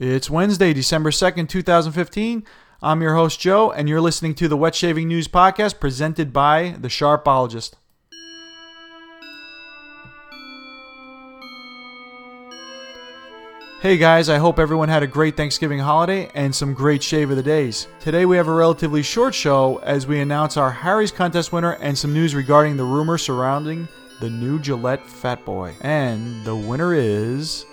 It's Wednesday, December 2nd, 2015. I'm your host, Joe, and you're listening to the Wet Shaving News Podcast presented by The Sharpologist. Hey guys, I hope everyone had a great Thanksgiving holiday and some great shave of the days. Today we have a relatively short show as we announce our Harry's contest winner and some news regarding the rumor surrounding the new Gillette Fat Boy. And the winner is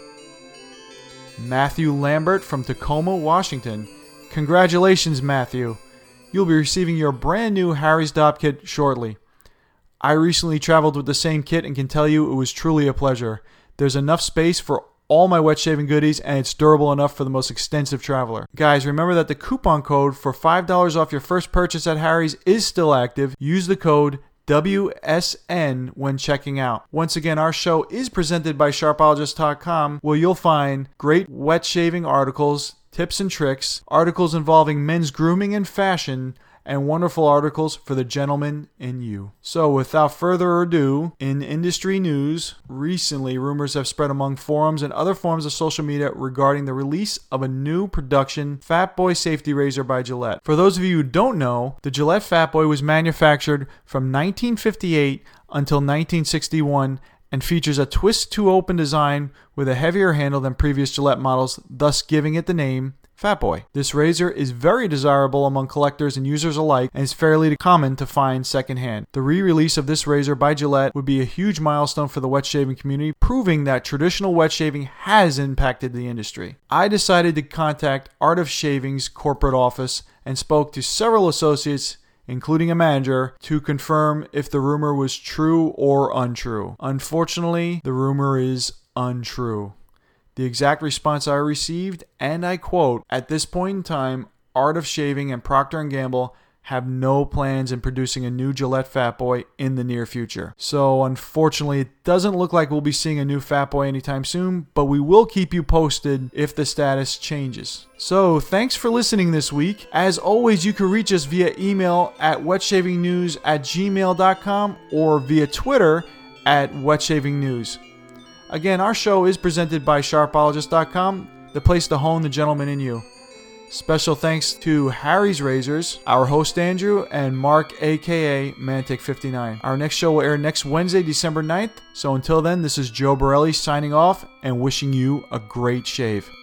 Matthew Lambert from Tacoma, Washington. Congratulations, Matthew. You'll be receiving your brand new Harry's Dop kit shortly. I recently traveled with the same kit and can tell you it was truly a pleasure. There's enough space for all my wet shaving goodies, and it's durable enough for the most extensive traveler. Guys, remember that the coupon code for $5 off your first purchase at Harry's is still active. Use the code WSN when checking out. Once again, our show is presented by Sharpologist.com, where you'll find great wet shaving articles, tips and tricks, articles involving men's grooming and fashion, and wonderful articles for the gentleman in you. So without further ado, in industry news, recently rumors have spread among forums and other forms of social media regarding the release of a new production Fat Boy safety razor by Gillette. For those of you who don't know, the Gillette Fat Boy was manufactured from 1958 until 1961 and features a twist-to-open design with a heavier handle than previous Gillette models, thus giving it the name Fat Boy. This razor is very desirable among collectors and users alike and is fairly common to find secondhand. The re-release of this razor by Gillette would be a huge milestone for the wet shaving community, proving that traditional wet shaving has impacted the industry. I decided to contact Art of Shaving's corporate office and spoke to several associates, including a manager, to confirm if the rumor was true or untrue. Unfortunately, the rumor is untrue. The exact response I received, and I quote, "At this point in time, Art of Shaving and Procter & Gamble have no plans in producing a new Gillette Fat Boy in the near future." So unfortunately, it doesn't look like we'll be seeing a new Fat Boy anytime soon, but we will keep you posted if the status changes. So thanks for listening this week. As always, you can reach us via email at wetshavingnews@gmail.com or via Twitter at wetshavingnews. Again, our show is presented by Sharpologist.com, the place to hone the gentleman in you. Special thanks to Harry's Razors, our host Andrew, and Mark aka Mantic59. Our next show will air next Wednesday, December 9th. So until then, this is Joe Borelli signing off and wishing you a great shave.